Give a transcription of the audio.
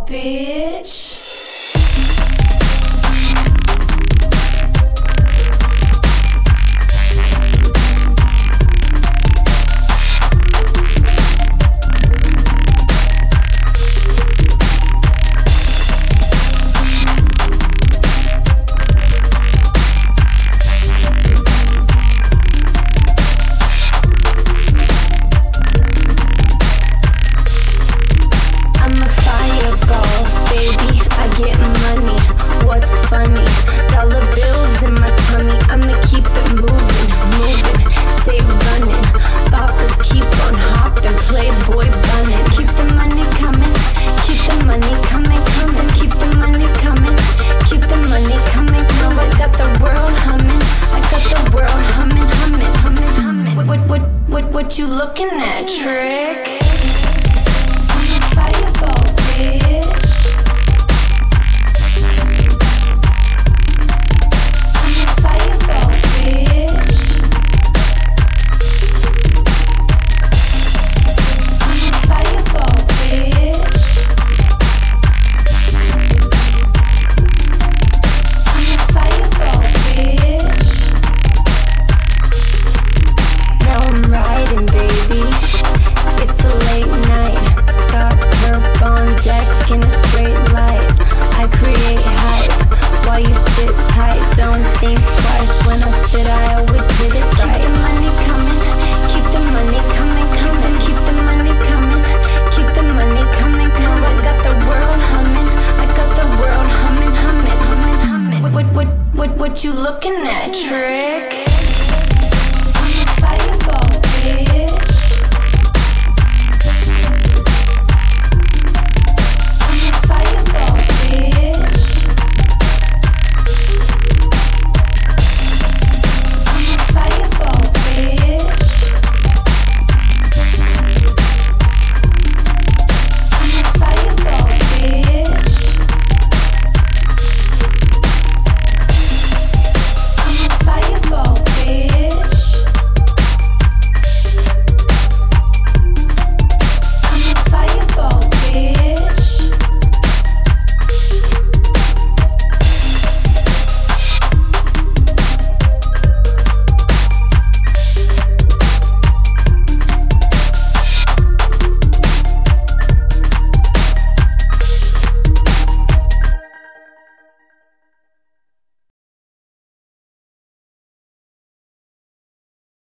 fireball, bitch. What you looking at, Trick? I'm a fireball, bitch. I'm a fireball, bitch. I'm a fireball, bitch. I'm a fireball, bitch. Now I'm riding, baby. It's a late night. Got perp on deck in a straight light. I create hype while you sit tight. Don't think twice when I spit. I always hit it right. Keep the money coming. Keep the money coming, coming. Keep the money coming. Keep the money coming, coming. I got the world humming. I got the world humming, humming, humming, humming. What you looking at, Trick?